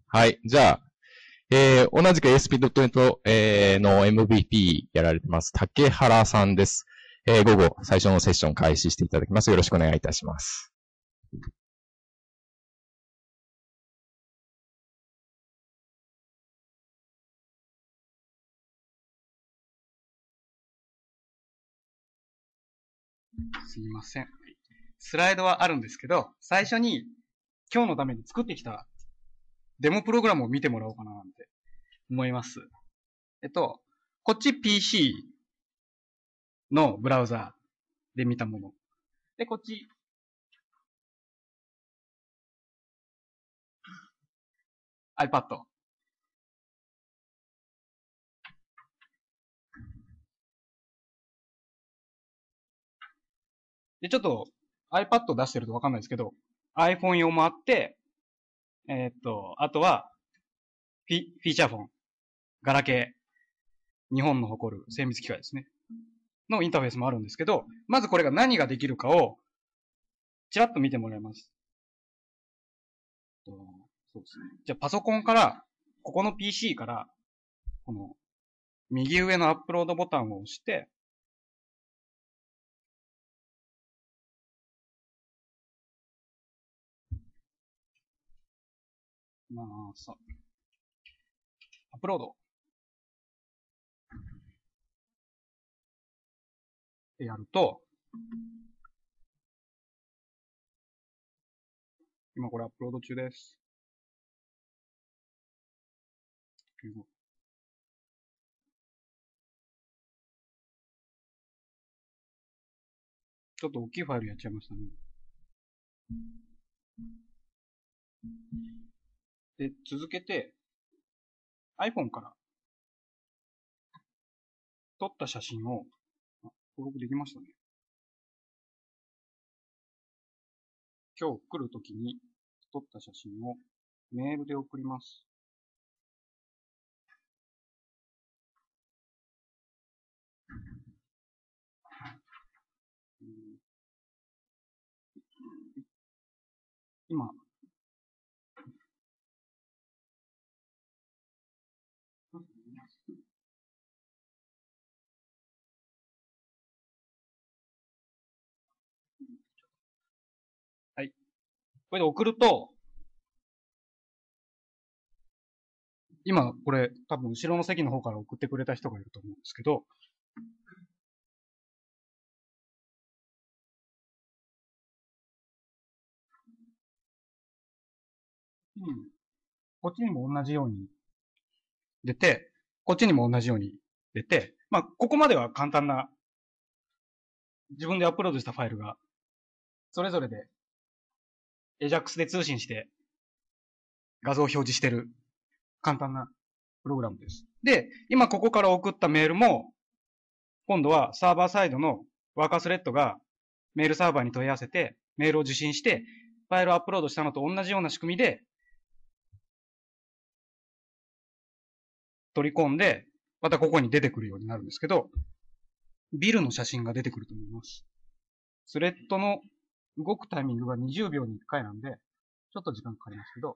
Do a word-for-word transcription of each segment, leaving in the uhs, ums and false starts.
はい。じゃあ、えー、同じく エーエスピードットネット、えー、の エムブイピー やられてます、竹原さんです。えー、午後、最初のセッション開始していただきます。よろしくお願いいたします。 すいません。スライドはあるんですけど、最初に今日のために作ってきたデモプログラムを見てもらおうかななんて思います。えっと、こっち ピーシー のブラウザーで見たもの。で、こっち iPad。で、ちょっと iPad 出してるとわかんないですけど、iPhone 用もあって、えー、っと、あとはフィ、フィーチャーフォン、ガラケー、日本の誇る精密機械ですね。のインターフェースもあるんですけど、まずこれが何ができるかを、ちらっと見てもらいます。そうですね。じゃあパソコンから、ここの ピーシー から、この、右上のアップロードボタンを押して、まあ、さ、アップロード。ってやると、今これアップロード中です。ちょっと大きいファイルやっちゃいましたね。で、続けて、iPhone から撮った写真を、登録できましたね。今日来るときに撮った写真をメールで送ります。今、はい。これで送ると、今、これ、多分後ろの席の方から送ってくれた人がいると思うんですけど、うん、こっちにも同じように出て、こっちにも同じように出て、まあ、ここまでは簡単な、自分でアップロードしたファイルが、それぞれで、エジャックスで通信して画像を表示してる簡単なプログラムです。で、今ここから送ったメールも、今度はサーバーサイドのワーカースレッドがメールサーバーに問い合わせて、メールを受信して、ファイルをアップロードしたのと同じような仕組みで、取り込んで、またここに出てくるようになるんですけど、ビルの写真が出てくると思います。スレッドの動くタイミングがにじゅうびょうにいっかいなんで、ちょっと時間かかりますけど、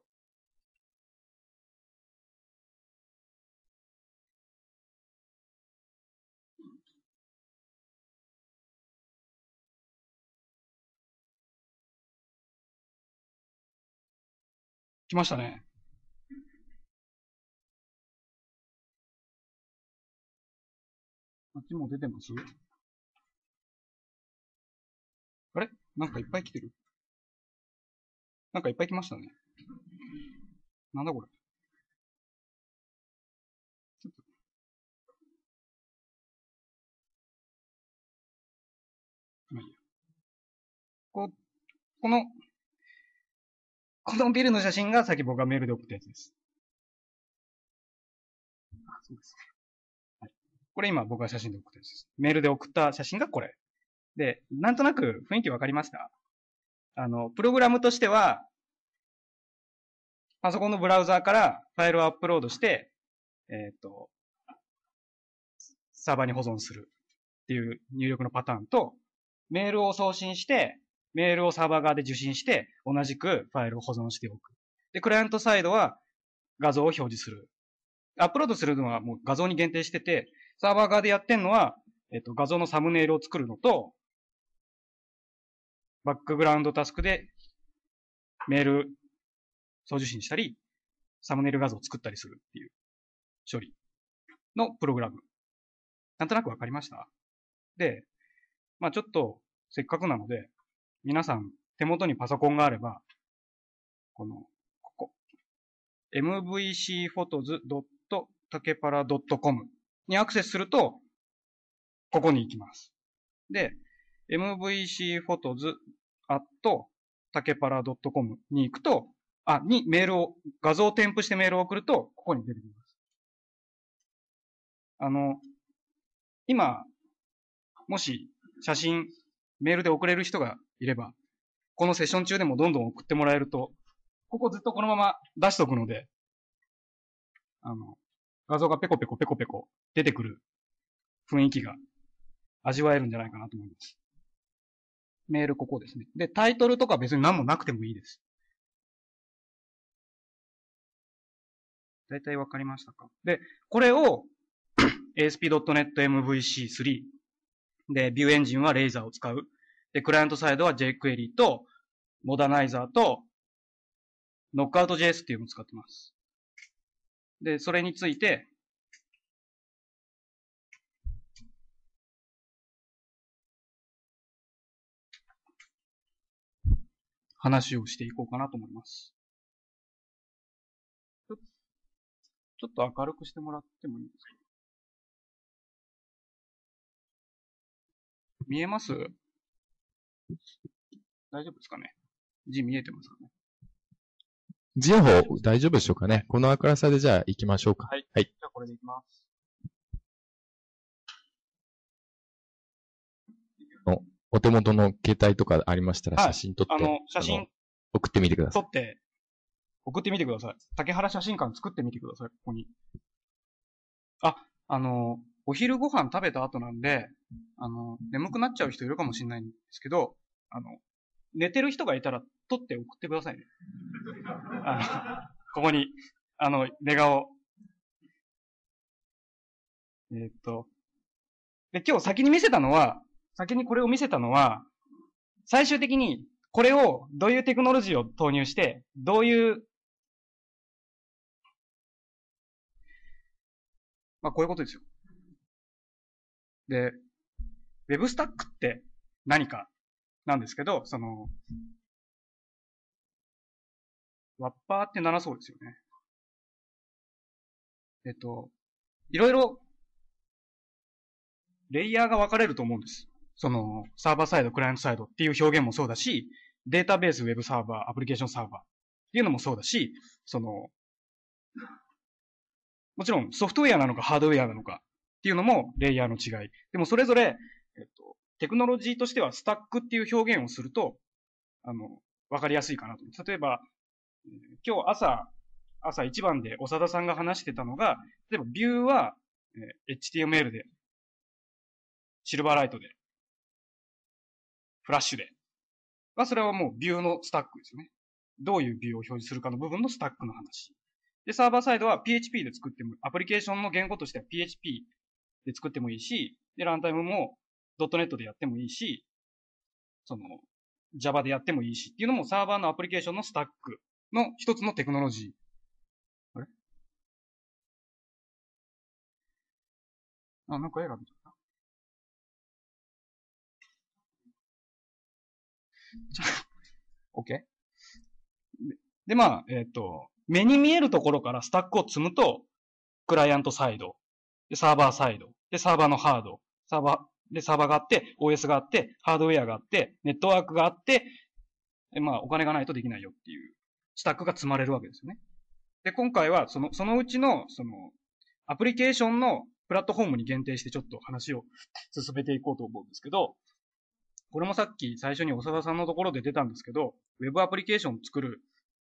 来ましたね。こっちも出てます？あれなんかいっぱい来てる。なんかいっぱい来ましたね。なんだこれ。ちょっと。まあいいや。こ、この、このビルの写真がさっき僕がメールで送ったやつです。あ、そうです。はい。これ今僕が写真で送ったやつです。メールで送った写真がこれ。で、なんとなく雰囲気わかりますか？あの、プログラムとしては、パソコンのブラウザーからファイルをアップロードして、えっと、サーバーに保存するっていう入力のパターンと、メールを送信して、メールをサーバー側で受信して、同じくファイルを保存しておく。で、クライアントサイドは、 画像を表示する。アップロードするのはもう画像に限定してて、サーバー側でやってんのは、えっと、画像のサムネイルを作るのと、バックグラウンドタスクでメール送受信したり、サムネイル画像を作ったりするっていう処理のプログラム。なんとなくわかりました？で、まあちょっとせっかくなので、皆さん手元にパソコンがあれば、この、ここ、エムブイシーフォトズドットタケパラドットコム にアクセスすると、ここに行きます。で、エムブイシーフォトズアットタケパラドットコム に行くと、あ、にメールを、画像を添付してメールを送ると、ここに出てきます。あの、今、もし写真、メールで送れる人がいれば、このセッション中でもどんどん送ってもらえると、ここずっとこのまま出しとくので、あの、画像がペコペコペコペコ出てくる雰囲気が味わえるんじゃないかなと思います。メールここですね。で、タイトルとか別に何もなくてもいいです。だいたいわかりましたか？で、これを エーエスピードットネットエムブイシースリー で、ビューエンジンはレイザーを使う。で、クライアントサイドは jQuery と、モダナイザーと、ノックアウト ジェイエス っていうのを使ってます。で、それについて、話をしていこうかなと思います。ちょ、ちょっと明るくしてもらってもいいですか？見えます？大丈夫ですかね？字見えてますかね？ 字の方大丈夫でしょうかね？この明るさでじゃあ行きましょうか。 はい。 はい。 じゃあこれでいきます。 お、お手元の携帯とかありましたら写真撮って、 はい、あの、写真送ってみてください。 撮って、送ってみてください。竹原写真館作ってみてください、ここに。あ、あの、お昼ご飯食べた後なんで、あの、眠くなっちゃう人いるかもしれないんですけど、あの、寝てる人がいたら撮って送ってくださいね。あの、ここに、あの、寝顔。えー、っと。で、今日先に見せたのは、先にこれを見せたのは、最終的にこれをどういうテクノロジーを投入して、どういう、まあこういうことですよ。で、WebStack って何かなんですけど、その、ワッパーってならそうですよね。えっと、いろいろ、レイヤーが分かれると思うんです。その、サーバーサイド、クライアントサイドっていう表現もそうだし、データベース、ウェブサーバー、アプリケーションサーバーっていうのもそうだし、その、もちろんソフトウェアなのかハードウェアなのかっていうのもレイヤーの違い。でもそれぞれ、えっと、テクノロジーとしてはスタックっていう表現をすると、あの、わかりやすいかなと。例えば、今日朝、朝一番で長田さんが話してたのが、例えばビューは、えー、エイチティーエムエル で、シルバーライトで、フラッシュで。まあ、それはもうビューのスタックですよね。どういうビューを表示するかの部分のスタックの話。で、サーバーサイドは ピーエイチピー で作っても、アプリケーションの言語としては ピーエイチピー で作ってもいいし、で、ランタイムも ドットネット でやってもいいし、その、Java でやってもいいしっていうのもサーバーのアプリケーションのスタックの一つのテクノロジー。あれあ、なんか絵が出ちゃった。OK? で, で、まあ、えっ、ー、と、目に見えるところからスタックを積むと、クライアントサイド、で、サーバーサイド、で、サーバーのハード、サーバー、で、サーバーがあって、オーエス があって、ハードウェアがあって、ネットワークがあって、まあ、お金がないとできないよっていう、スタックが積まれるわけですよね。で、今回は、その、そのうちの、その、アプリケーションのプラットフォームに限定してちょっと話を進めていこうと思うんですけど、これもさっき最初に長田さんのところで出たんですけど、ウェブアプリケーションを作る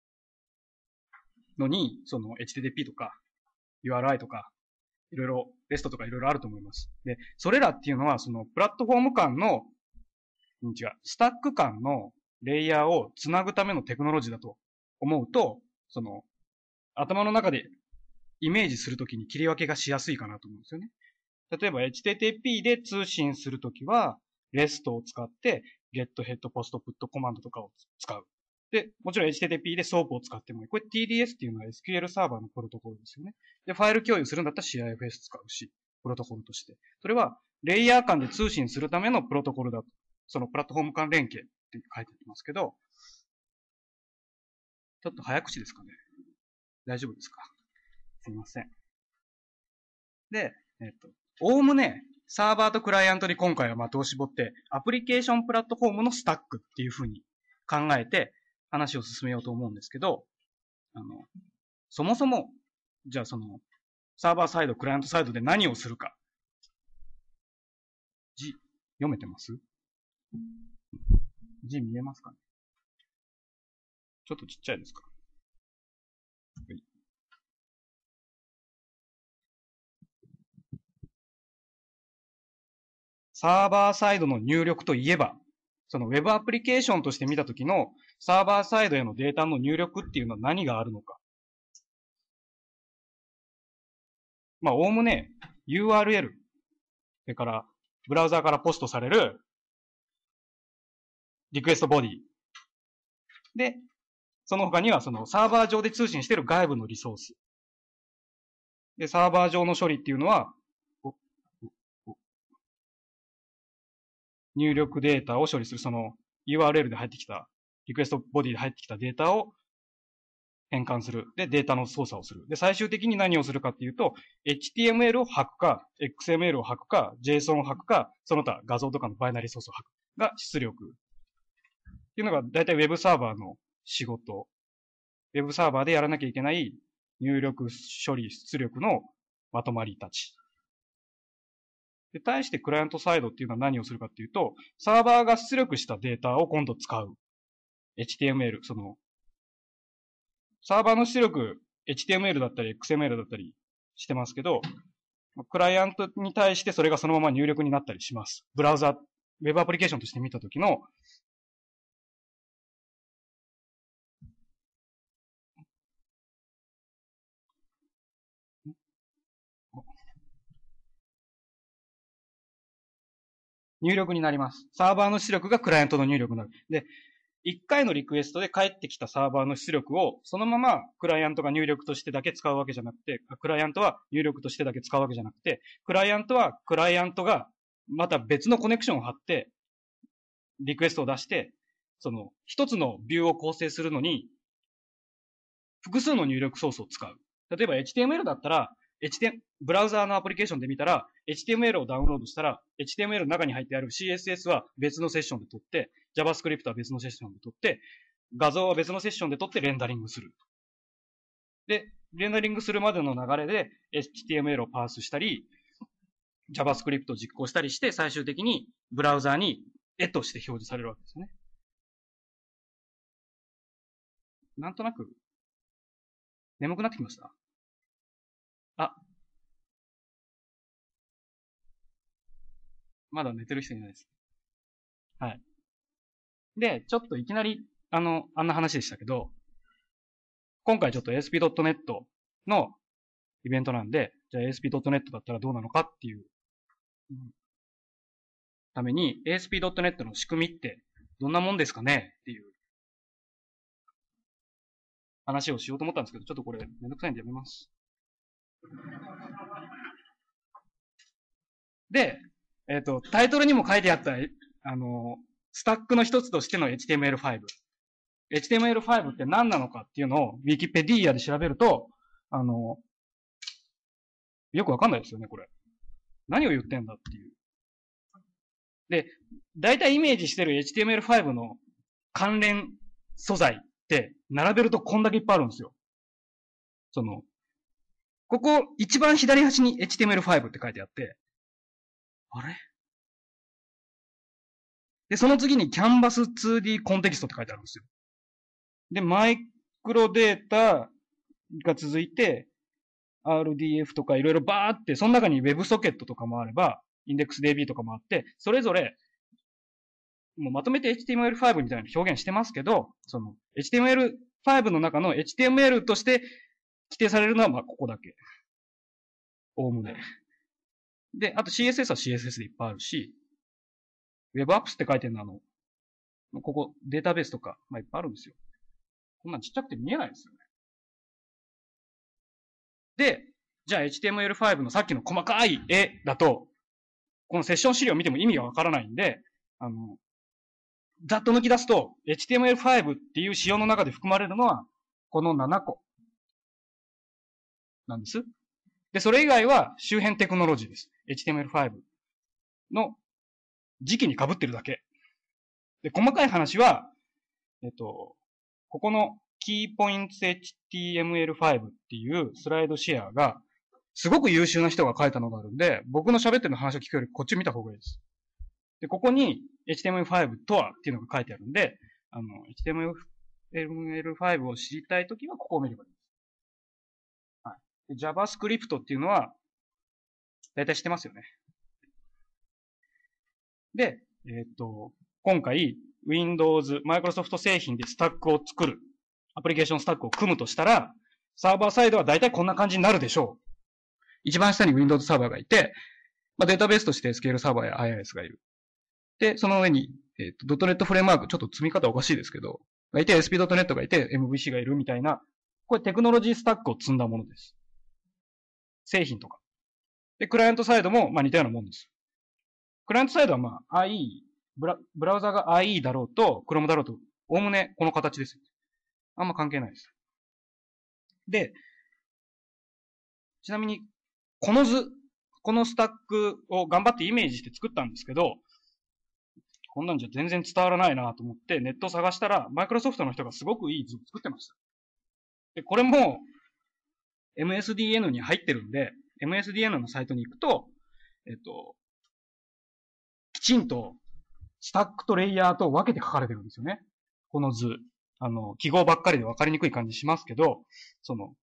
のに、その エイチティーティーピー とか ユーアールアイ とか、いろいろ レスト とかいろいろあると思います。で、それらっていうのは、そのプラットフォーム間の、違う、スタック間のレイヤーをつなぐためのテクノロジーだと思うと、その、 頭の中でイメージするときに切り分けがしやすいかなと思うんですよね。例えば エイチティーティーピー で通信するときは、レストを使って、ゲット、ヘッド、ポスト、プットコマンドとかを使う。で、もちろん エイチティーティーピー でソープを使ってもいい。これ ティーディーエス っていうのは エスキューエル サーバーのプロトコルですよね。で、ファイル共有するんだったら シーアイエフエス 使うし、プロトコルとして。それは、レイヤー間で通信するためのプロトコルだと。そのプラットフォーム間連携って書いてありますけど、ちょっと早口ですかね。大丈夫ですか？すいません。で、えっと、おおむね、サーバーとクライアントに今回は的を絞って、アプリケーションプラットフォームのスタックっていう風に考えて話を進めようと思うんですけど、あの、そもそも、じゃあその、サーバーサイド、クライアントサイドで何をするか。字、読めてます？字見えますかね？ちょっとちっちゃいですか？はい。サーバーサイドの入力といえば、その Web アプリケーションとして見たときのサーバーサイドへのデータの入力っていうのは何があるのか。まあ、おおむね ユーアールエル、それからブラウザーからポストされるリクエストボディ。で、その他にはそのサーバー上で通信している外部のリソース。で、サーバー上の処理っていうのは、入力データを処理する、その ユーアールエル で入ってきた、リクエストボディで入ってきたデータを変換する。で、データの操作をする。で、最終的に何をするかっていうと、エイチティーエムエル を吐くか、エックスエムエル を吐くか、JSON を吐くか、その他画像とかのバイナリーソースを吐くが出力。っていうのが大体 Web サーバーの仕事。Web サーバーでやらなきゃいけない入力、処理、出力のまとまりたち。で、対してクライアントサイドっていうのは何をするかっていうと、サーバーが出力したデータを今度使う。エイチティーエムエル、その、サーバーの出力、エイチティーエムエル だったり、エックスエムエル だったりしてますけど、クライアントに対してそれがそのまま入力になったりします。ブラウザ、ウェブアプリケーションとして見たときの、入力になります。サーバーの出力がクライアントの入力になる。で、いっかいのリクエストで返ってきたサーバーの出力を、そのままクライアントが入力としてだけ使うわけじゃなくて、クライアントは入力としてだけ使うわけじゃなくて、クライアントはクライアントがまた別のコネクションを貼って、リクエストを出して、その一つのビューを構成するのに、複数の入力ソースを使う。例えば エイチティーエムエル だったら、エイチティーエム ブラウザーのアプリケーションで見たら、エイチティーエムエル をダウンロードしたら、エイチティーエムエル の中に入ってある シーエスエス は別のセッションで取って、JavaScript は別のセッションで取って、画像は別のセッションで取ってレンダリングする。で、レンダリングするまでの流れで エイチティーエムエル をパースしたり、JavaScript を実行したりして、最終的にブラウザーに絵として表示されるわけですね。なんとなく、眠くなってきました？あ、まだ寝てる人いないです。はい。で、ちょっといきなり、あの、あんな話でしたけど、今回ちょっと エーエスピードットネット のイベントなんで、じゃあ エーエスピードットネット だったらどうなのかっていう、うん、ために エーエスピードットネット の仕組みってどんなもんですかねっていう話をしようと思ったんですけど、ちょっとこれめんどくさいんでやめます。で、えっ、ー、と、タイトルにも書いてあった、あの、スタックの一つとしての エイチティーエムエルファイブ。エイチティーエムエルファイブ って何なのかっていうのを Wikipedia で調べると、あの、よくわかんないですよね、これ。何を言ってんだっていう。で、だいたいイメージしてる エイチティーエムエルファイブ の関連素材って並べるとこんだけいっぱいあるんですよ。その、ここ一番左端に エイチティーエムエルファイブ って書いてあって、あれで、その次に キャンバスツーディー コンテキストって書いてあるんですよ。で、マイクロデータが続いて、アールディーエフ とかいろいろバーって、その中に WebSocket とかもあれば、IndexDB とかもあって、それぞれ、もうまとめて エイチティーエムエルファイブ みたいな表現してますけど、その エイチティーエムエルファイブ の中の エイチティーエムエル として規定されるのはまあここだけ。おおむね。で、あと シーエスエス は シーエスエス でいっぱいあるし、WebApps って書いてるのはあの、ここデータベースとか、まあいっぱいあるんですよ。こんなんちっちゃくて見えないですよね。で、じゃあ エイチティーエムエルファイブ のさっきの細かい絵だと、このセッション資料を見ても意味がわからないんで、あの、ざっと抜き出すと、エイチティーエムエルファイブ っていう仕様の中で含まれるのは、このななこなんです。で、それ以外は周辺テクノロジーです。エイチティーエムエルファイブ の時期に被ってるだけ。で、細かい話は、えっと、ここの Keypoints エイチティーエムエルファイブ っていうスライドシェアが、すごく優秀な人が書いたのがあるんで、僕の喋ってるの話を聞くよりこっち見た方がいいです。で、ここに エイチティーエムエルファイブ とはっていうのが書いてあるんで、あの、エイチティーエムエルファイブ を知りたいときはここを見ればいいです。はい。で JavaScript っていうのは、だいたい知ってますよね。で、えっと、今回、Windows、Microsoft 製品でスタックを作る、アプリケーションスタックを組むとしたら、サーバーサイドはだいたいこんな感じになるでしょう。一番下に Windows サーバーがいて、まあ、データベースとして エスキューエル サーバーや アイアイエス がいる。で、その上に、えっと、ドットネット フレームワーク、ちょっと積み方おかしいですけど、がいて、エーエスピードットネット がいて、エムブイシー がいるみたいな、これテクノロジースタックを積んだものです。製品とか。で、クライアントサイドも、まあ似たようなもんです。クライアントサイドはまあ アイイー、ブラ、ブラウザが アイイー だろうと、Chrome だろうと、おおむねこの形です。あんま関係ないです。で、ちなみに、この図、このスタックを頑張ってイメージして作ったんですけど、こんなんじゃ全然伝わらないなと思ってネットを探したら、マイクロソフトの人がすごくいい図を作ってました。で、これも エムエスディーエヌ に入ってるんで、エムエスディーエヌ のサイトに行くと、えっと、きちんとスタックとレイヤーと分けて書かれてるんですよね。この図。あの、記号ばっかりで分かりにくい感じしますけど、その、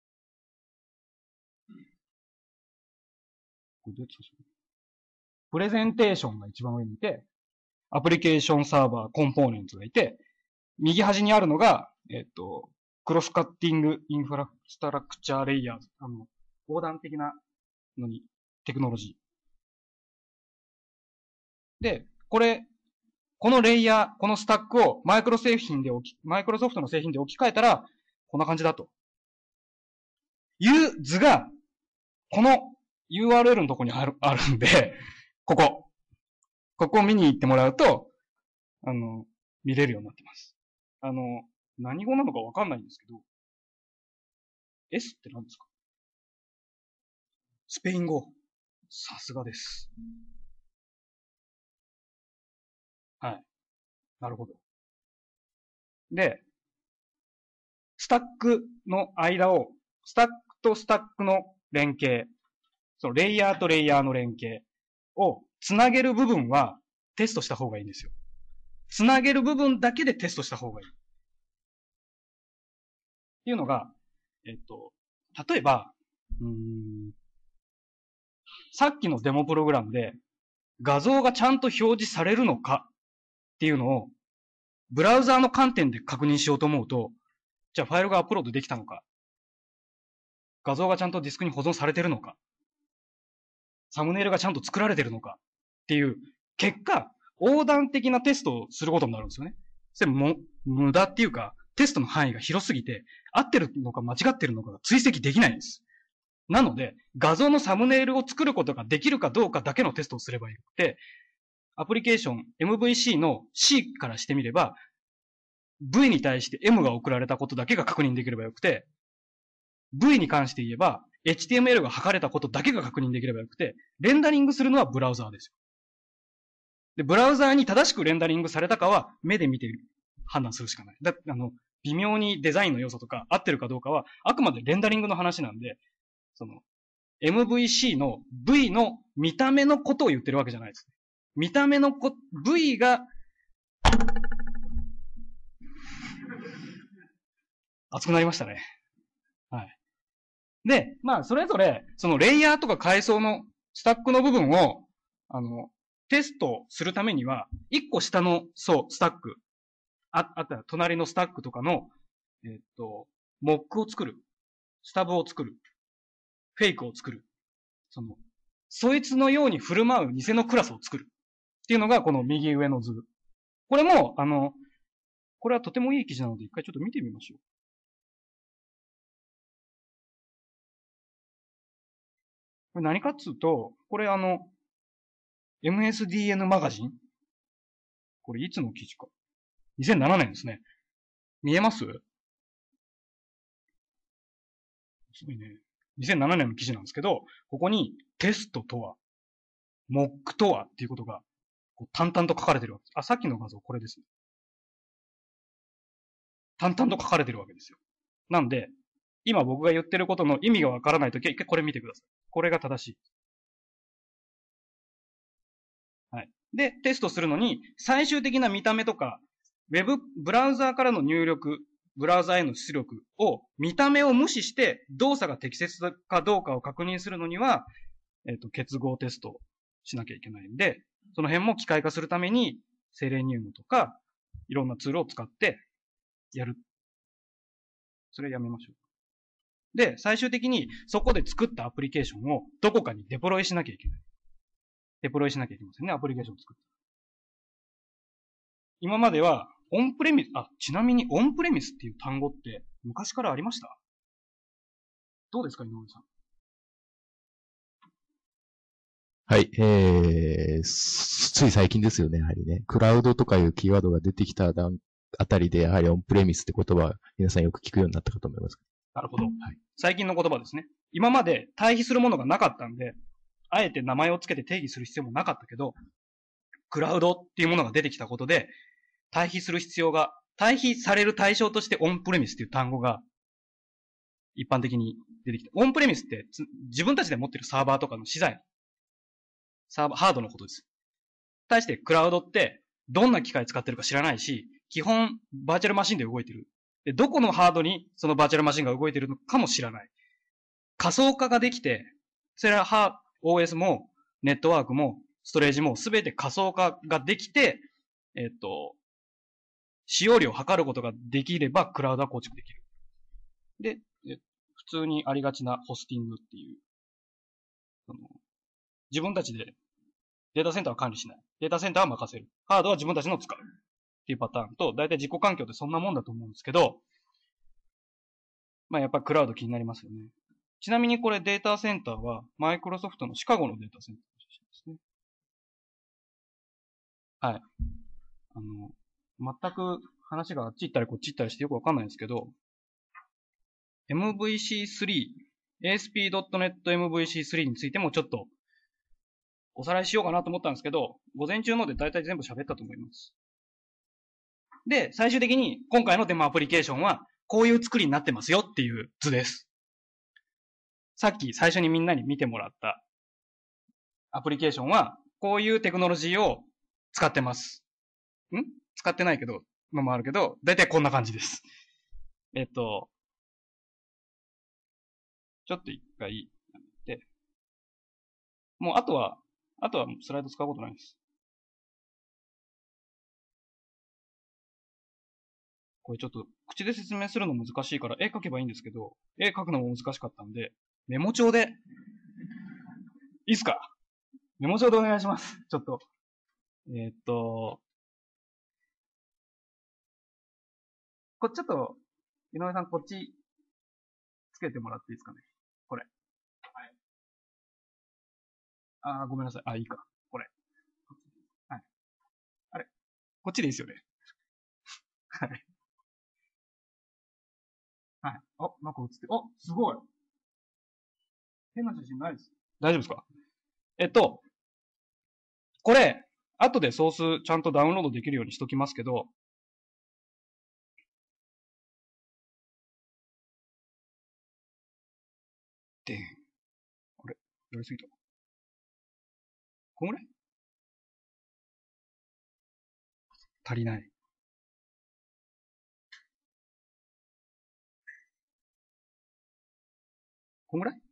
これどっちでしょう。プレゼンテーションが一番上にいて、アプリケーションサーバー、コンポーネンツがいて、右端にあるのが、えっと、クロスカッティングインフラストラクチャーレイヤーズ。あの、横断的なのに、テクノロジー。で、これ、このレイヤー、このスタックをマイクロ製品で置き、マイクロソフトの製品で置き換えたら、こんな感じだと。いう図が、この ユーアールエル のとこにある、あるんで、ここ。ここを見に行ってもらうと、あの、見れるようになってます。あの、何語なのかわかんないんですけど、S って何ですか？スペイン語。さすがです。はい。なるほど。で、スタックの間を、スタックとスタックの連携、そのレイヤーとレイヤーの連携をつなげる部分はテストした方がいいんですよ。つなげる部分だけでテストした方がいい。っていうのが、えっと、例えば、うーんさっきのデモプログラムで画像がちゃんと表示されるのかっていうのをブラウザーの観点で確認しようと思うと、じゃあファイルがアップロードできたのか、画像がちゃんとディスクに保存されてるのか、サムネイルがちゃんと作られてるのかっていう結果、横断的なテストをすることになるんですよね。それも無駄っていうか、テストの範囲が広すぎて、合ってるのか間違ってるのかが追跡できないんです。なので、画像のサムネイルを作ることができるかどうかだけのテストをすればよくて、アプリケーション エムブイシー の C からしてみれば、V に対して M が送られたことだけが確認できればよくて、V に関して言えば、エイチティーエムエル が測れたことだけが確認できればよくて、レンダリングするのはブラウザーですよ。で、ブラウザーに正しくレンダリングされたかは、目で見て判断するしかない。だあの、微妙にデザインの要素とか合ってるかどうかは、あくまでレンダリングの話なんで、その、エムブイシー の V の見た目のことを言ってるわけじゃないです。見た目のこ、V が、熱くなりましたね。はい。で、まあ、それぞれ、そのレイヤーとか階層のスタックの部分を、あの、テストするためには、一個下の層、スタック、あ、あったら隣のスタックとかの、えっと、モックを作る。 スタブを作る。フェイクを作る。その、そいつのように振る舞う偽のクラスを作る。っていうのがこの右上の図。これも、あの、これはとてもいい記事なので一回ちょっと見てみましょう。これ何かっつうと、これあの、エムエスディーエヌ マガジンこれいつの記事か。にせんななねんですね。見えます？すごいね。にせんななねんの記事なんですけど、ここにテストとは、モックとはっていうことが、淡々と書かれてるわけです。あ、さっきの画像これですね。淡々と書かれてるわけですよ。なんで、今僕が言ってることの意味がわからないときは一回これ見てください。これが正しい。はい。で、テストするのに、最終的な見た目とか、ウェブ、ブラウザーからの入力、ブラウザーへの出力を、見た目を無視して動作が適切かどうかを確認するのには、えっと、結合テストしなきゃいけないんで、その辺も機械化するために、セレニウムとか、いろんなツールを使ってやる。それやめましょう。で、最終的にそこで作ったアプリケーションをどこかにデプロイしなきゃいけない。デプロイしなきゃいけませんね、アプリケーションを作った。今までは、オンプレミス、あ、ちなみにオンプレミスっていう単語って昔からありました？どうですか、井上さん。 はい、えー、つい最近ですよね、やはりね。クラウドとかいうキーワードが出てきたあたりで、やはりオンプレミスって言葉は皆さんよく聞くようになったかと思います。 なるほど。はい、最近の言葉ですね。今まで対比するものがなかったんで、あえて名前をつけて定義する必要もなかったけど、クラウドっていうものが出てきたことで、対比する必要が、対比される対象としてオンプレミスっていう単語が一般的に出てきた。オンプレミスって自分たちで持ってるサーバーとかの資材、サーバー、ハードのことです。対してクラウドってどんな機械使ってるか知らないし、基本バーチャルマシンで動いてる。で、どこのハードにそのバーチャルマシンが動いてるのかも知らない。仮想化ができて、それは オーエス もネットワークもストレージもすべて仮想化ができて、えっと、使用量を測ることができればクラウドは構築できる。で、普通にありがちなホスティングっていう、その自分たちでデータセンターは管理しない。データセンターは任せる。ハードは自分たちの使う。っていうパターンと、だいたい自己環境ってそんなもんだと思うんですけど、まあやっぱりクラウド気になりますよね。ちなみにこれデータセンターは、マイクロソフトのシカゴのデータセンターの写真ですね。はい。あの、全く話があっち行ったりこっち行ったりしてよくわかんないんですけど、エムブイシースリー、エーエスピードットネットエムブイシースリー についてもちょっとおさらいしようかなと思ったんですけど、午前中ので大体全部喋ったと思います。で、最終的に今回のデモアプリケーションはこういう作りになってますよっていう図です。さっき最初にみんなに見てもらったアプリケーションはこういうテクノロジーを使ってます。ん使ってないけど、のもあるけど、大体こんな感じです。えっと、ちょっと一回やめて、もうあとは、あとはスライド使うことないです。これちょっと口で説明するの難しいから絵描けばいいんですけど、絵描くのも難しかったんで、メモ帳で、いいっすか？メモ帳でお願いします。ちょっと。えー、っと、これちょっと、井上さんこっちつけてもらっていいですかね。これ。はい。あー、ごめんなさい。あ、いいか。これ。はい。あれこっちでいいですよね。はい。はい。あ、なんか映って、あ、すごい。変な写真ないです。大丈夫ですか？えっと、これ、後でソースちゃんとダウンロードできるようにしときますけど、でん。あれやりすぎた。こんぐらい足りない。こんぐらい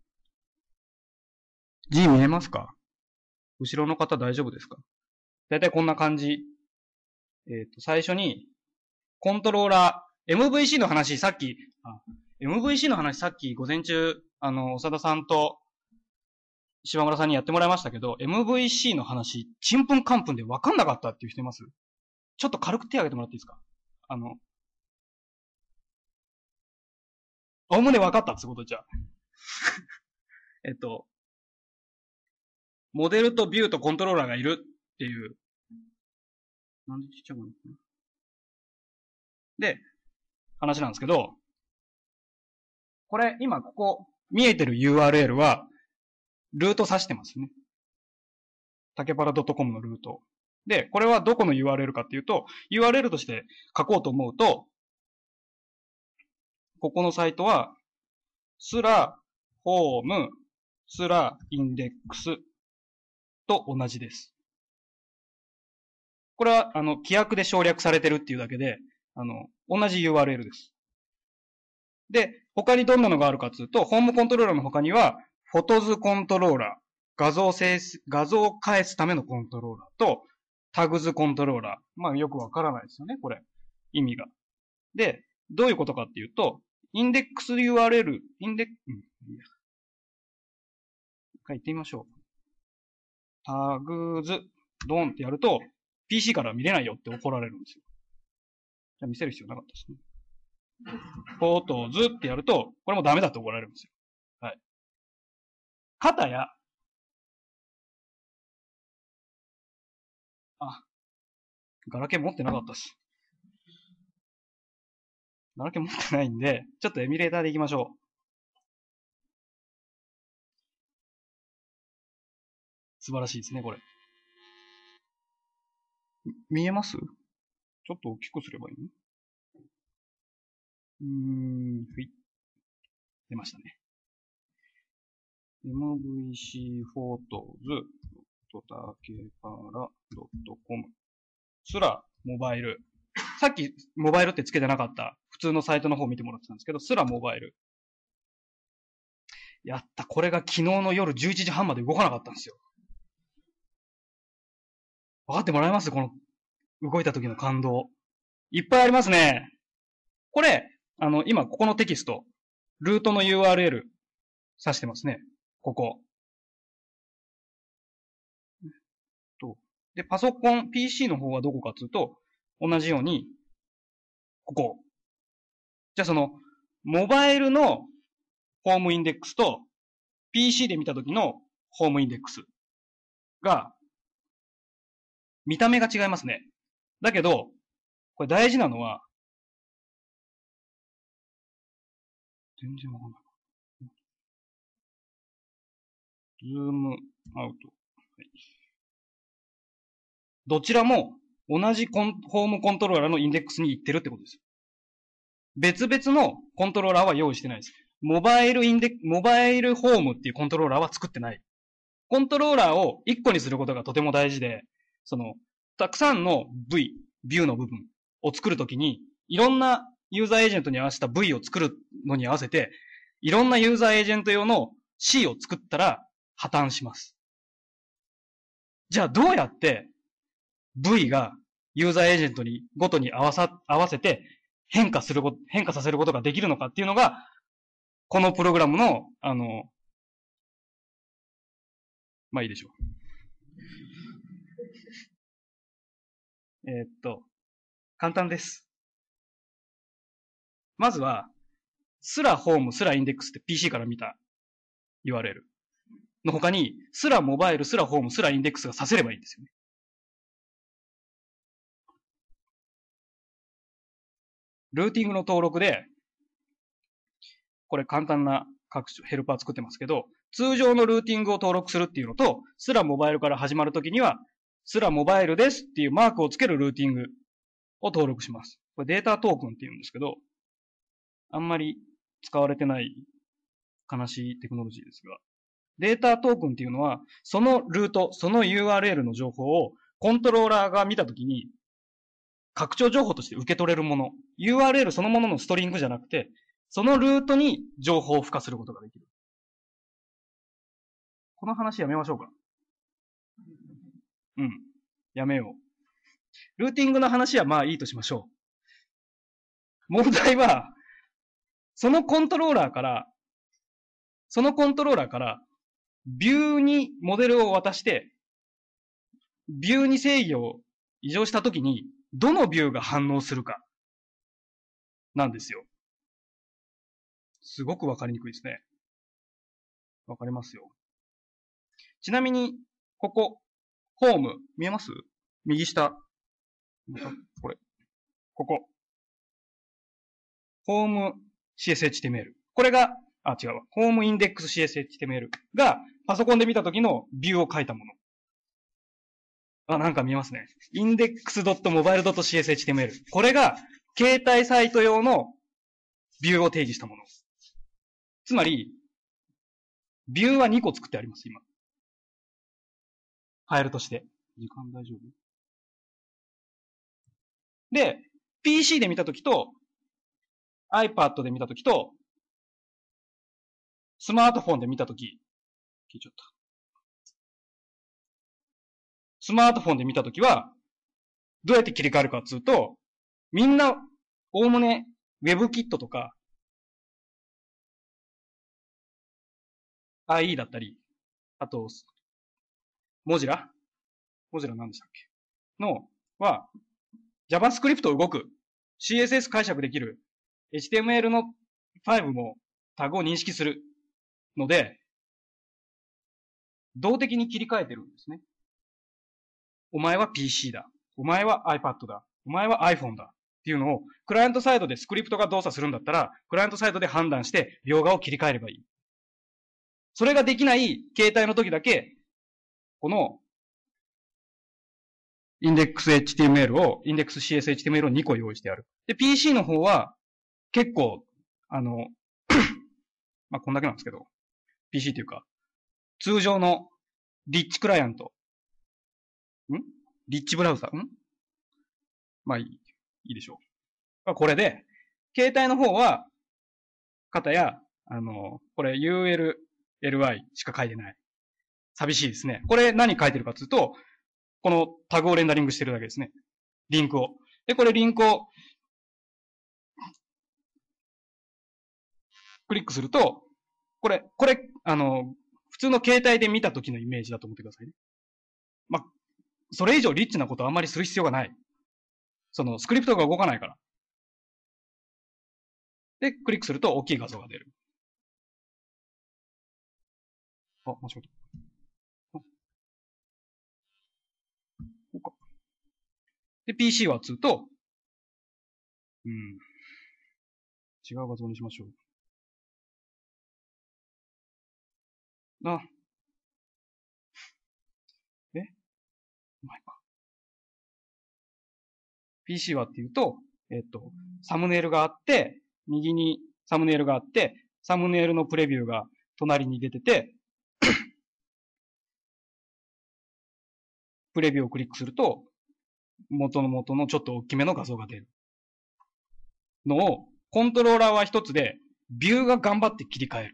?G 見えますか？後ろの方大丈夫ですか？だいたいこんな感じ。えっと、最初に、コントローラー、エムブイシー の話、さっき、あエムブイシー の話さっき午前中、あの、長田さんと柴村さんにやってもらいましたけど、エムブイシー の話、ちんぷんかんぷんで分かんなかったっていう人います？ちょっと軽く手挙げてもらっていいですか？あの、おおむね分かったってことじゃあ。えっと、モデルとビューとコントローラーがいるっていう。なんでちっちゃくなるのかな。で、話なんですけど、これ、今ここ、見えてる ユーアールエル は、ルート指してますね。竹パラ .com のルート。で、これはどこの ユーアールエル かっていうと、ユーアールエル として書こうと思うと、ここのサイトは、スラ、ホーム、スラ、インデックスと同じです。これは、あの、規約で省略されてるっていうだけで、あの、同じ ユーアールエル です。で、他にどんなのがあるかというと、ホームコントローラーの他には、フォトズコントローラー、画像生成、画像を返すためのコントローラーと、タグズコントローラー。まあよくわからないですよね、これ。意味が。で、どういうことかっていうと、インデックス ユーアールエル、インデック、うん、いいや。一回言ってみましょう。タグズ、ドンってやると、ピーシー から見れないよって怒られるんですよ。じゃあ見せる必要なかったですね。フォトズってやると、これもダメだって怒られるんですよ。はい。かたや、あ、ガラケー持ってなかったです。ガラケー持ってないんで、ちょっとエミュレーターで行きましょう。素晴らしいですね、これ。見えます？ちょっと大きくすればいいの？うーん、ふい。出ましたね。エムブイシー フォトズ、タケパラ .com すら、モバイル。さっき、モバイルってつけてなかった、普通のサイトの方を見てもらってたんですけど、すらモバイル。やった、これが昨日の夜じゅういちじはんまで動かなかったんですよ。分かってもらえます？この、動いた時の感動。いっぱいありますね。これ、あの、今、ここのテキスト、ルートの ユーアールエル 指してますね。ここ。と。で、パソコン、ピーシー の方はどこかというと、同じように、ここ。じゃあその、モバイルのホームインデックスと、ピーシー で見た時のホームインデックスが、見た目が違いますね。だけど、これ大事なのは、全然わかんない。ズームアウト。はい、どちらも同じコンホームコントローラーのインデックスに行ってるってことです。別々のコントローラーは用意してないです。モバイルインデモバイルホームっていうコントローラーは作ってない。コントローラーをいっこにすることがとても大事で、その、たくさんの V、ビューの部分を作るときに、いろんなユーザーエージェントに合わせた V を作るのに合わせて、いろんなユーザーエージェント用の C を作ったら破綻します。じゃあどうやって V がユーザーエージェントにごとに合わさ、合わせて変化すること、変化させることができるのかっていうのが、このプログラムの、あの、まあいいでしょう。えー、っと、簡単です。まずは、スラホーム、スラインデックスって ピーシー から見た ユーアールエル の他に、スラモバイル、スラホーム、スラインデックスがさせればいいんですよね。ルーティングの登録で、これ簡単な各種ヘルパー作ってますけど、通常のルーティングを登録するっていうのと、スラモバイルから始まるときには、スラモバイルですっていうマークをつけるルーティングを登録します。これデータトークンって言うんですけど、あんまり使われてない悲しいテクノロジーですが、データトークンっていうのは、そのルート、その ユーアールエル の情報をコントローラーが見たときに、拡張情報として受け取れるもの。ユーアールエル そのもののストリングじゃなくて、そのルートに情報を付加することができる。この話やめましょうか。うん。やめよう。ルーティングの話はまあいいとしましょう。問題は、 そのコントローラーから、そのコントローラーから、ビューにモデルを渡して、ビューに制御を異常したときに、どのビューが反応するか、なんですよ。すごくわかりにくいですね。わかりますよ。ちなみに、ここ、ホーム、見えます？右下。これ。ここ。ホーム シーエスエイチティーエムエル。これが、あ、違うわ。ホームインデックス シーエスエイチティーエムエル が、パソコンで見た時のビューを書いたもの。あ、なんか見えますね。インデックス ドットモバイル ドット シーエスエイチティーエムエル。これが、携帯サイト用のビューを提示したもの。つまり、ビューはにこ作ってあります、今。ファイルとして。時間大丈夫？で、ピーシー で見たときと、iPad で見たときと、スマートフォンで見たとき、消えちゃった。スマートフォンで見たときは、どうやって切り替えるかっつうと、みんな、おおむね、WebKit とか、アイイー だったり、あと、モジラモジラ何でしたっけの、は、JavaScript 動く、シーエスエス 解釈できる、エイチティーエムエル のファイブもタグを認識するので、動的に切り替えてるんですね。お前は ピーシー だ。お前は iPad だ。お前は iPhone だ。っていうのを、クライアントサイドでスクリプトが動作するんだったら、クライアントサイドで判断して、描画を切り替えればいい。それができない携帯の時だけ、この、インデックス エイチティーエムエル を、インデックス シーエスエイチティーエムエル をにこ用意してある。で、ピーシー の方は、結構、あの、まあ、こんだけなんですけど、ピーシー というか、通常のリッチクライアント。んリッチブラウザんまあいい、いいでしょう。まあ、これで、携帯の方は、型や、あの、これ ユーエルエルアイ しか書いてない。寂しいですね。これ何書いてるかというと、このタグをレンダリングしてるだけですね。リンクを。で、これリンクをクリックすると、これ、これ、あの、普通の携帯で見た時のイメージだと思ってくださいね。まあ、それ以上リッチなことはあんまりする必要がない。その、スクリプトが動かないから。で、クリックすると大きい画像が出る。あ、間違えた。こうか。で、ピーシー はつうと、うん。違う画像にしましょう。あ。えうまいか。ピーシー はっていうと、えっと、サムネイルがあって、右にサムネイルがあって、サムネイルのプレビューが隣に出てて、プレビューをクリックすると、元の元のちょっと大きめの画像が出る。のを、コントローラーは一つで、ビューが頑張って切り替える。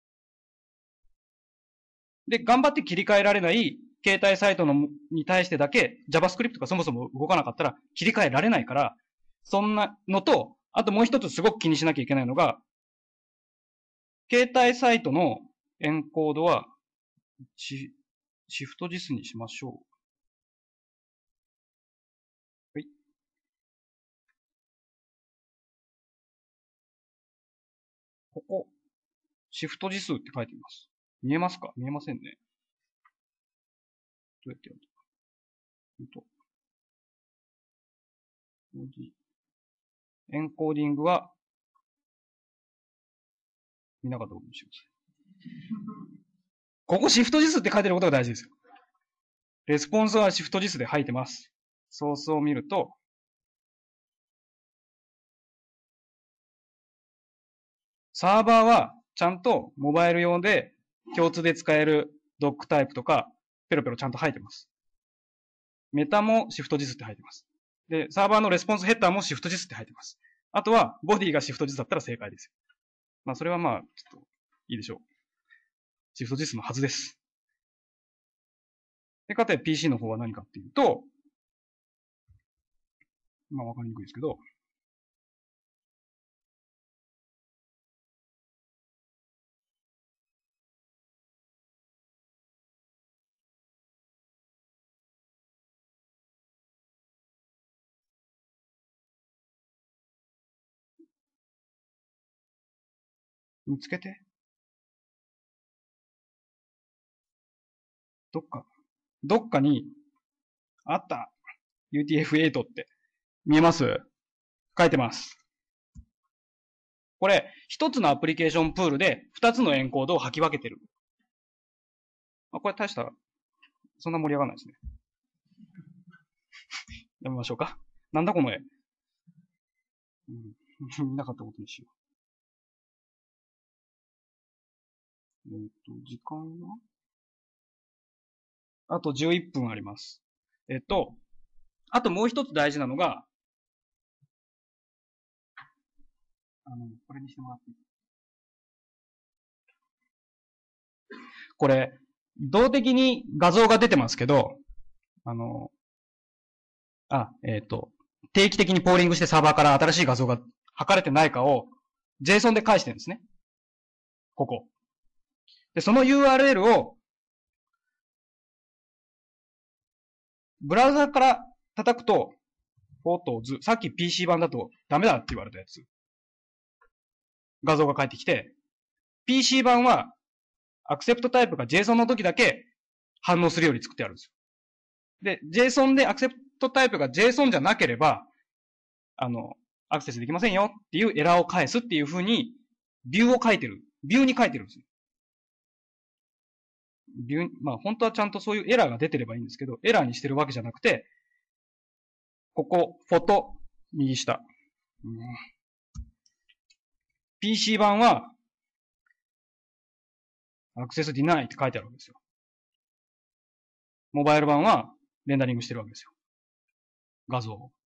で、頑張って切り替えられない携帯サイトのに対してだけ JavaScript がそもそも動かなかったら切り替えられないから、そんなのと、あともう一つすごく気にしなきゃいけないのが、携帯サイトのエンコードは、シシフトジスにしましょう。はい。ここ、シフトジスって書いています。見えますか？見えませんね。どうやってやるの？とエンコーディングは、見なかったことにしてください。ここシフトジスって書いてることが大事ですよ。レスポンスはシフトジスで入ってます。ソースを見ると、サーバーはちゃんとモバイル用で共通で使えるドックタイプとか、ペロペロちゃんと入ってます。メタもシフトジスって入ってます。で、サーバーのレスポンスヘッダーもシフトジスって入ってます。あとは、ボディがシフトジスだったら正解ですよ。まあ、それはまあ、ちょっと、いいでしょう。シフトジスのはずです。で、かたや ピーシー の方は何かっていうと、まあ、わかりにくいですけど、 見つけて。どっか、どっかに、あった。ユーティーエフエイト って。見えます？書いてます。これ、一つのアプリケーションプールで二つのエンコードを吐き分けてる。あ、これ大した、そんな盛り上がらないですね。やめましょうか。なんだこの絵。うん、見なかったことにしよう。えっと、時間はあとじゅういっぷんあります。えっと、あともう一つ大事なのが、あの、これにしてもらっていい？これ、動的に画像が出てますけど、あの、あ、えっと、定期的にポーリングしてサーバーから新しい画像が測れてないかを JSON で返してるんですね。ここ。で、その ユーアールエル をブラウザから叩くと、フォトズ、さっき ピーシー 版だとダメだって言われたやつ。画像が返ってきて、ピーシー 版はアクセプトタイプが JSON の時だけ反応するように作ってあるんですよ。で、JSON でアクセプトタイプが JSON じゃなければ、あの、アクセスできませんよっていうエラーを返すっていう風に、ビューを書いてる。ビューに書いてるんですよ。ビュー、まあ本当はちゃんとそういうエラーが出てればいいんですけど、エラーにしてるわけじゃなくて、ここ、フォト、右下。うん、ピーシー 版は、アクセスディナイって書いてあるわけですよ。モバイル版は、レンダリングしてるわけですよ。画像を。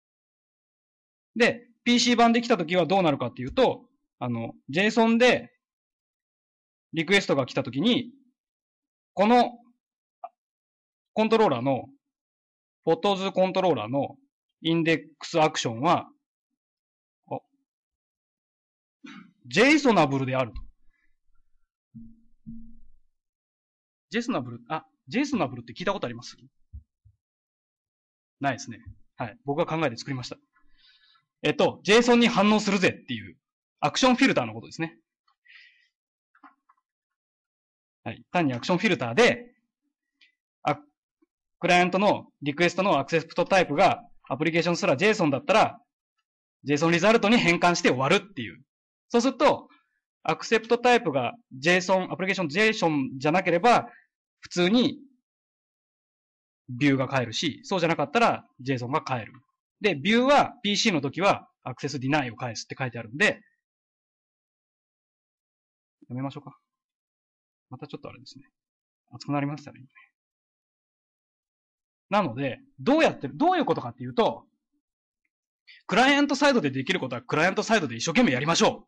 で、ピーシー 版で来たときはどうなるかっていうと、あの、JSON で、リクエストが来たときに、この、コントローラーの、フォトズコントローラーのインデックスアクションは、JSONable であると。JSONable、あ、JSONable って聞いたことあります？ないですね。はい。僕が考えて作りました。えっと、JSON に反応するぜっていう、アクションフィルターのことですね。はい。単にアクションフィルターで、あ、クライアントのリクエストのアクセプトタイプがアプリケーションすら JSON だったら、JSON リザルトに変換して終わるっていう。そうすると、アクセプトタイプが JSON、アプリケーション JSON じゃなければ、普通にビューが返るし、そうじゃなかったら JSON が返る。で、ビューは ピーシー の時はアクセスディナイを返すって書いてあるんで、やめましょうか。またちょっとあれですね。熱くなりましたね。なので、どうやってる、どういうことかっていうと、クライアントサイドでできることはクライアントサイドで一生懸命やりましょう。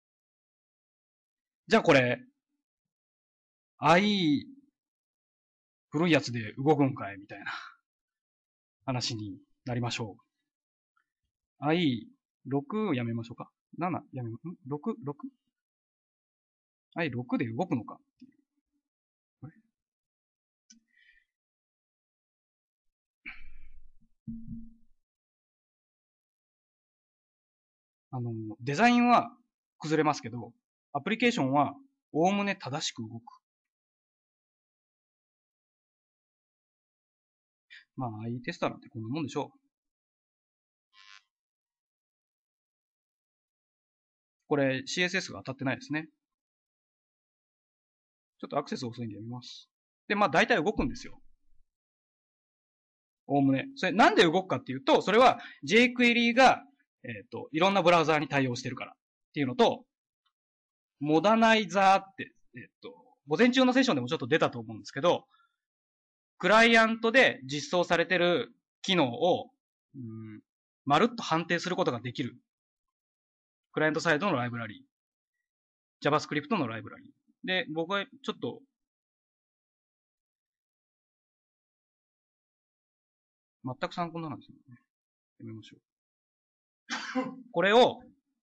じゃあこれ、アイ、古いやつで動くんかいみたいな話になりましょう。アイ、ろく やめましょうか。ななやめま、ん ?ろく、ろく? アイ、ろくで動くのかっていう。これあの、デザインは崩れますけど、アプリケーションはおおむね正しく動く。まあ、アイテスターなんてこんなもんでしょう。これ シーエスエス が当たってないですね。ちょっとアクセス遅いんでやめます。で、まあ大体動くんですよ。おおむね。それなんで動くかっていうと、それは jQuery が、えっと、いろんなブラウザーに対応してるからっていうのと、モダナイザーって、えっと、午前中のセッションでもちょっと出たと思うんですけど、クライアントで実装されてる機能を、うん、まるっと判定することができる。クライアントサイドのライブラリー。JavaScript のライブラリー。で、僕はちょっと、全く参考にならないですよね。やめましょう。これを、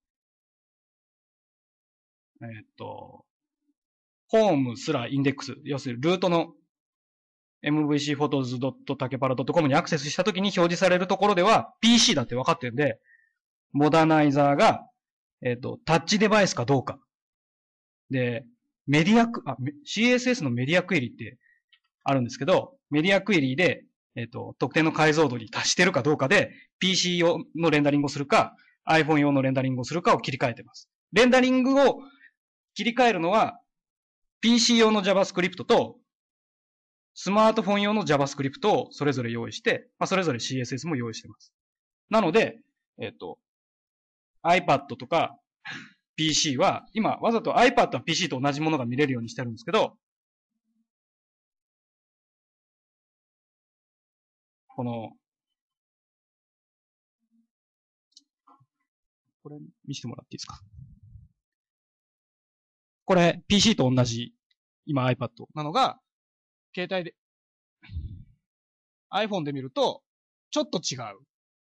えーっと、ホームすらインデックス、要するにルートの エムブイシーフォトズドットタケパラドットコム にアクセスしたときに表示されるところでは ピーシー だって分かってるんで、モダナイザーが、えーっと、タッチデバイスかどうか。 で、メディアク、あ、シーエスエス のメディアクエリってあるんですけど、メディアクエリで、えっと、特定の解像度に達してるかどうかで、ピーシー 用のレンダリングをするか、iPhone 用のレンダリングをするかを切り替えてます。レンダリングを切り替えるのは、ピーシー 用の JavaScript と、スマートフォン用の JavaScript をそれぞれ用意して、まあ、それぞれ シーエスエス も用意してます。なので、えっと、iPad とか ピーシー は、今、わざと iPad は ピーシー と同じものが見れるようにしてるんですけど、この、これ見せてもらっていいですか？これ ピーシー と同じ、今 iPad なのが、携帯で、iPhone で見ると、ちょっと違う。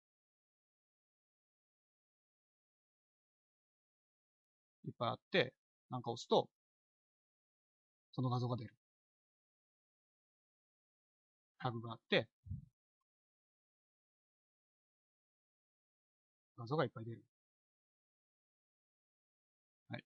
いっぱいあって、なんか押すと、その画像が出る。タグがあって、画像がいっぱい出る。はい。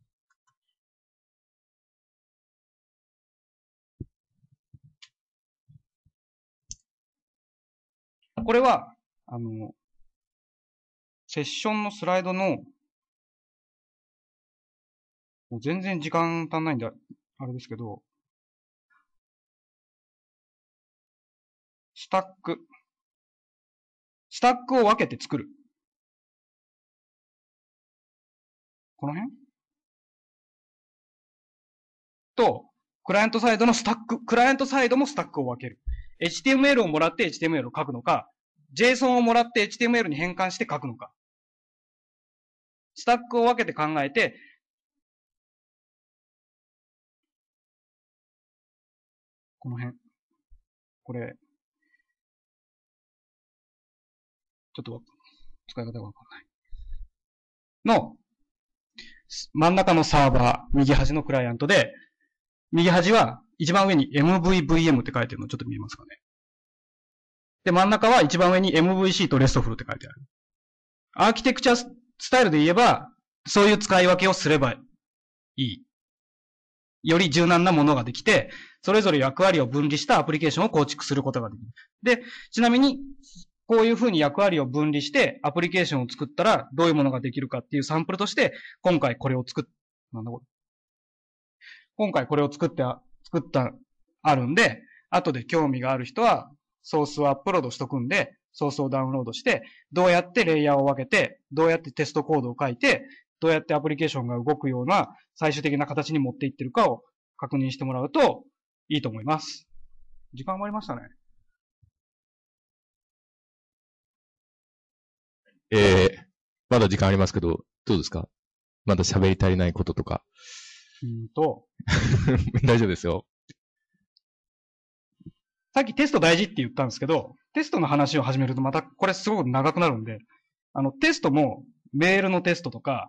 これは、あの、セッションのスライドの、もう全然時間足んないんで、あれですけど、スタック。スタックを分けて作る。この辺と、クライアントサイドのスタック、クライアントサイドもスタックを分ける。エイチティーエムエル をもらって エイチティーエムエル を書くのか、JSON をもらって エイチティーエムエル に変換して書くのか。スタックを分けて考えて、この辺。これ、ちょっと使い方がわかんない。の、真ん中のサーバー、右端のクライアントで、右端は一番上に エムブイブイエム って書いてるのちょっと見えますかね。で、真ん中は一番上に エムブイシー と RESTful って書いてある。アーキテクチャスタイルで言えば、そういう使い分けをすればいい。より柔軟なものができて、それぞれ役割を分離したアプリケーションを構築することができる。で、ちなみに、こういうふうに役割を分離してアプリケーションを作ったらどういうものができるかっていうサンプルとして、今回これを作っ、なんだこれ。今回これを作って、作った、あるんで、後で興味がある人は、ソースをアップロードしとくんで、ソースをダウンロードして、どうやってレイヤーを分けて、どうやってテストコードを書いて、どうやってアプリケーションが動くような最終的な形に持っていってるかを確認してもらうといいと思います。時間余りましたね。 えー、まだ時間ありますけど、どうですか？まだ喋り足りないこととか。 うんと。 大丈夫ですよ。 さっきテスト大事って言ったんですけど、テストの話を始めるとまたこれすごく長くなるんで、あの、テストもメールのテストとか、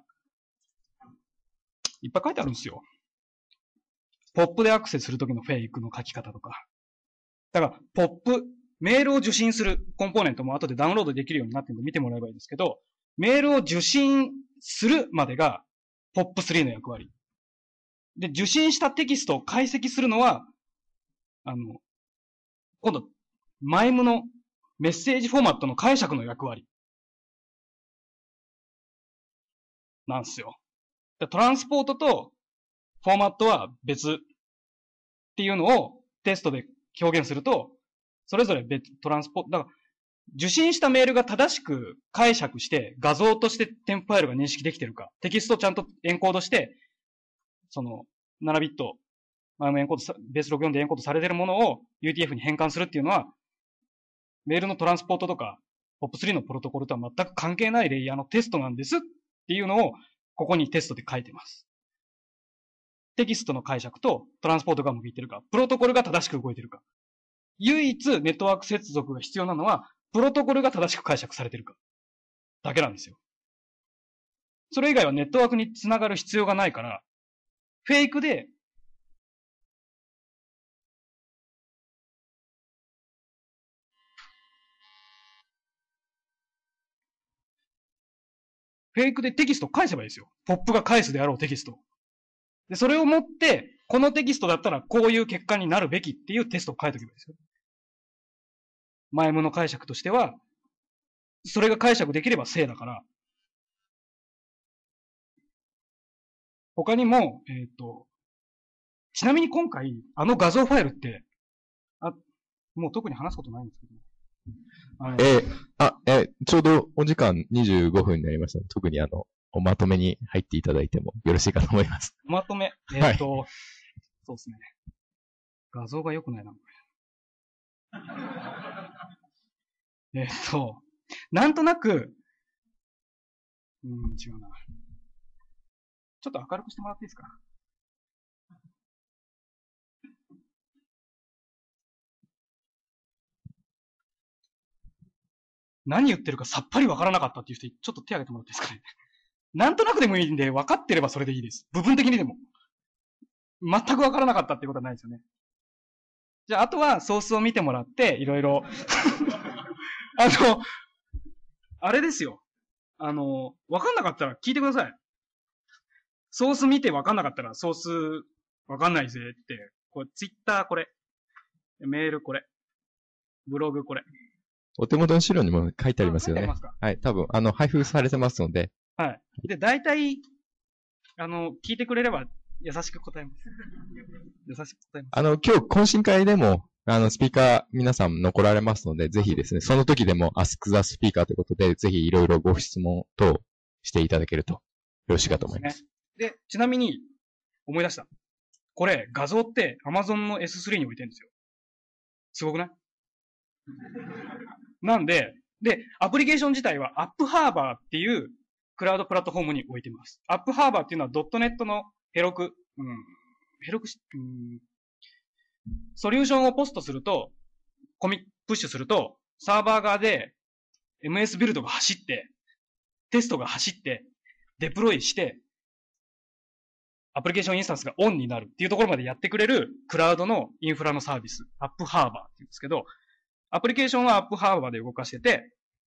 いっぱい書いてあるんですよ。ポップでアクセスするときのフェイクの書き方とか。だから、ポップ、メールを受信するコンポーネントも後でダウンロードできるようになってるんで見てもらえばいいですけど、メールを受信するまでが ポップスリー の役割。で、受信したテキストを解析するのは、あの、今度、マイムのメッセージフォーマットの解釈の役割。なんですよ。トランスポートとフォーマットは別っていうのをテストで表現すると、それぞれ別、トランスポート、だから、受信したメールが正しく解釈して画像として添付ファイルが認識できてるか、テキストをちゃんとエンコードして、そのななビット、前もエンコード、ベースろくじゅうよんでエンコードされているものを ユーティーエフ に変換するっていうのは、メールのトランスポートとか ポップスリー のプロトコルとは全く関係ないレイヤーのテストなんですっていうのをここにテストで書いてます。テキストの解釈とトランスポートがうまくいってるか、プロトコルが正しく動いてるか。唯一ネットワーク接続が必要なのは、プロトコルが正しく解釈されてるか。だけなんですよ。それ以外はネットワークにつながる必要がないから、フェイクで、フェイクでテキストを返せばいいですよ。ポップが返すであろうテキスト。 で、それを持って、このテキストだったらこういう結果になるべきっていうテストを書いておけばいいですよ。マイムの解釈としては、それが解釈できれば正だから。他にも、えっと、ちなみに今回、あの画像ファイルって、あ、もう特に話すことないんですけど。 あえー、あ、えー、ちょうどお時間にじゅうごふんになりました。特にあの、おまとめに入っていただいてもよろしいかと思います。 おまとめ。えっと、はい、そうですね。画像が良くないな、これ。えっと、なんとなく、うん、違うな。ちょっと明るくしてもらっていいですか？何言ってるかさっぱりわからなかったっていう人、ちょっと手挙げてもらっていいですかね。なんとなくでもいいんで、分かってればそれでいいです。部分的にでも。全くわからなかったっていうことはないですよね。じゃあ、あとはソースを見てもらって、いろいろ。あの、あれですよ。あの、わかんなかったら聞いてください。ソース見てわかんなかったら、ソースわかんないぜって、これ、ツイッターこれ、メールこれ、ブログこれ。 お手元の資料にも書いてありますよね。はい、多分、あの、配布されてますので。 はい。で、大体、あの、聞いてくれれば、優しく答えます。優しく答えます。 あの、今日、懇親会でも、あの、スピーカー、皆さん残られますので、ぜひですね、その時でも、Ask the Speaker ということで、ぜひいろいろご質問等していただけると、よろしいかと思います。 で、で、ちなみに、思い出した。これ、画像って Amazon の エススリー に置いてるんですよ。すごくない？なんで、で、アプリケーション自体は AppHarbor っていうクラウドプラットフォームに置いてます。AppHarbor っていうのは ドットネット のヘロク、うん、ヘロクし、うん、ソリューションをポストすると、コミ、プッシュすると、サーバー側で エムエス ビルドが走って、テストが走って、デプロイして、アプリケーションインスタンスがオンになるっていうところまでやってくれるクラウドのインフラのサービス、AppHarbor って言うんですけど、アプリケーションは AppHarbor で動かしてて、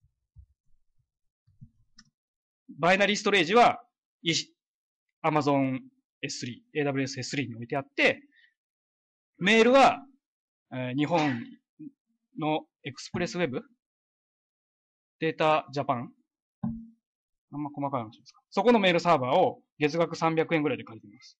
バイナリーストレージは Amazon エススリー、エーダブリューエス エススリー に置いてあって、メールは、えー、日本のエクスプレスウェブ、データジャパン、あんま細かい話ですか。そこのメールサーバーを月額さんびゃくえんぐらいで借りています。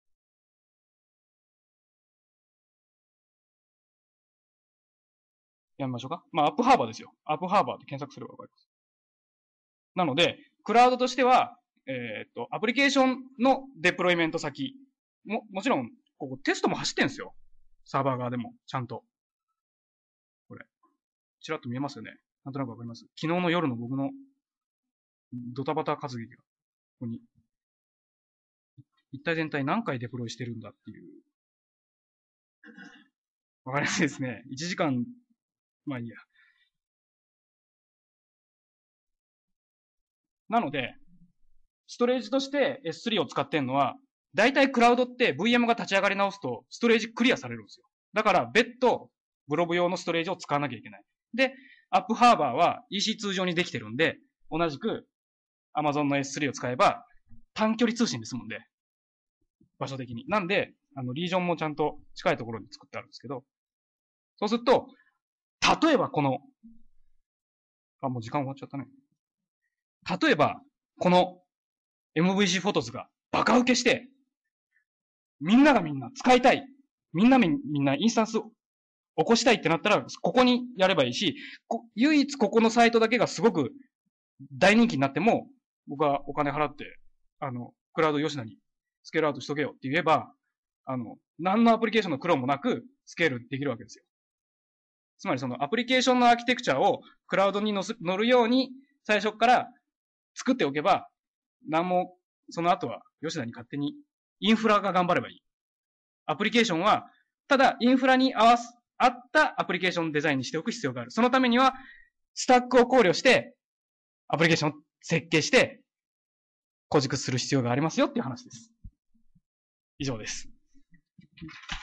やめましょうか。まあ、アップハーバーですよ。アップハーバーって検索すればわかります。なので、クラウドとしては、えー、っと、アプリケーションのデプロイメント先、も、もちろん、ここテストも走ってんですよ。サーバー側でも、ちゃんと。これ。ちらっと見えますよね。なんとなくわかります。昨日の夜の僕のドタバタ活劇が、ここに。一体全体何回デプロイしてるんだっていう。わかりやすいですね。いちじかん、まあいいや。なので、ストレージとして エススリー を使ってるのは、だいたいクラウドって ブイエム が立ち上がり直すと、ストレージクリアされるんですよ。だから、別途、グローブ用のストレージを使わなきゃいけない。で、AppHarbor は イーシーツー 上にできてるんで、同じく Amazon の エススリー を使えば、短距離通信で済むんで、場所的に。なんで、あの、リージョンもちゃんと近いところに作ってあるんですけど、そうすると、例えばこの、あ、もう時間終わっちゃったね。例えば、この エムブイシー フォトズがバカ受けして、みんながみんな使いたい。みんなみんなインスタンスを起こしたいってなったら、ここにやればいいし、唯一ここのサイトだけがすごく大人気になっても、僕はお金払って、あの、クラウド吉田にスケールアウトしとけよって言えば、あの、何のアプリケーションの苦労もなくスケールできるわけですよ。つまりそのアプリケーションのアーキテクチャをクラウドに乗るように最初から作っておけば、何もその後は吉田に勝手にインフラが頑張ればいい。アプリケーションは、ただインフラに合わす、合ったアプリケーションデザインにしておく必要がある。そのためには、スタックを考慮して、アプリケーションを設計して、構築する必要がありますよっていう話です。以上です。